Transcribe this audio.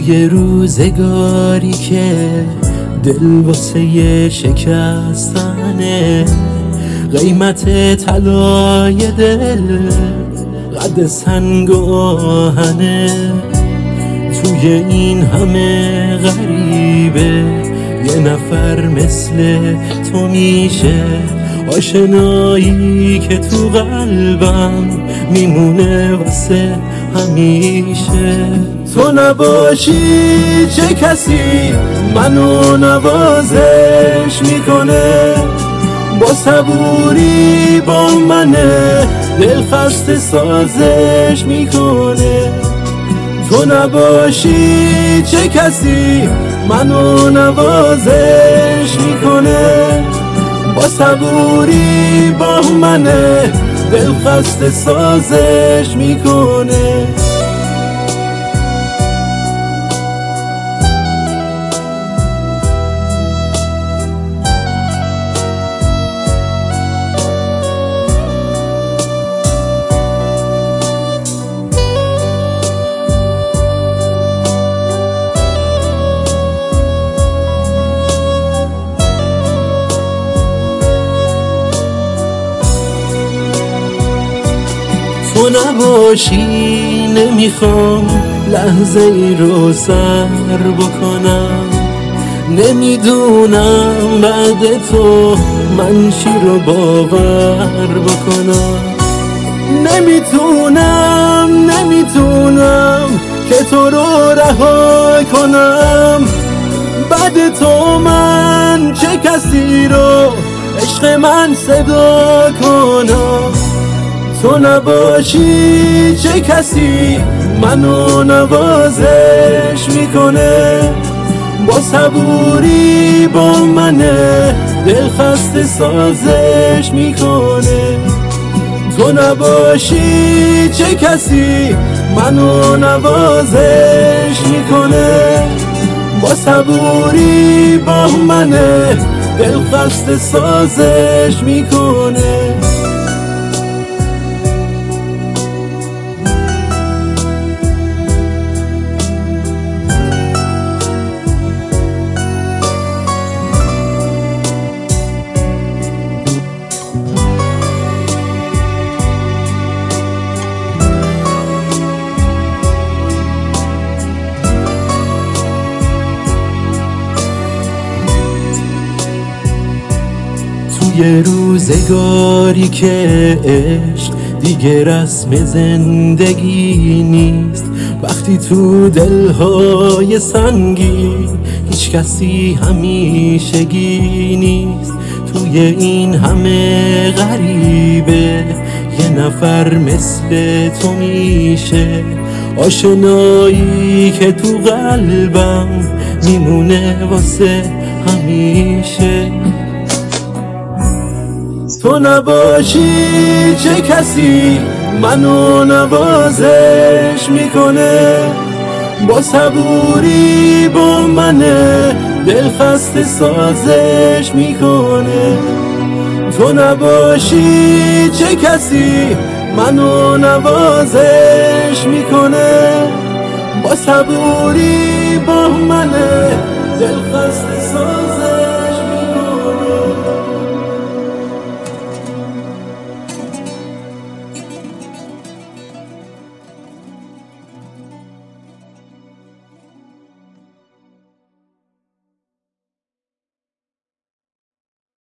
توی روزگاری که دل واسه شکستنه، قیمت طلای دل قد سنگ و آهنه. توی این همه غریبه یه نفر مثل تو میشه، آشنایی که تو قلبم میمونه واسه همیشه. تو نباشی چه کسی منو نوازش میکنه، با صبوری با منه دل خسته سازش میکنه. تو نباشی چه کسی منو نوازش میکنه، با صبوری با منه دل خسته سازش میکنه. تو نباشی نمیخوام لحظه ای رو سر بکنم، نمیدونم بعد تو من چی رو باور بکنم. نمیتونم که تو رو رها کنم، بعد تو من چه کسی رو عشق من صدا کنم. تو نباشی چه کسی منو نوازش میکنه، با صبوری با منه دل خسته سازش میکنه. تو نباشی چه کسی منو نوازش میکنه، با صبوری با منه دل خسته سازش میکنه. یه روزگاری که عشق دیگه رسم زندگی نیست، وقتی تو دلهای سنگین هیچ کسی همیشگی نیست. توی این همه غریبه یه نفر مثل تو میشه، آشنایی که تو قلبم میمونه واسه همیشه. تو نباشی چه کسی منو نوازش میکنه، با صبوری با منه دل خسته سازش میکنه. تو نباشی چه کسی منو نوازش میکنه، با صبوری با منه دل خسته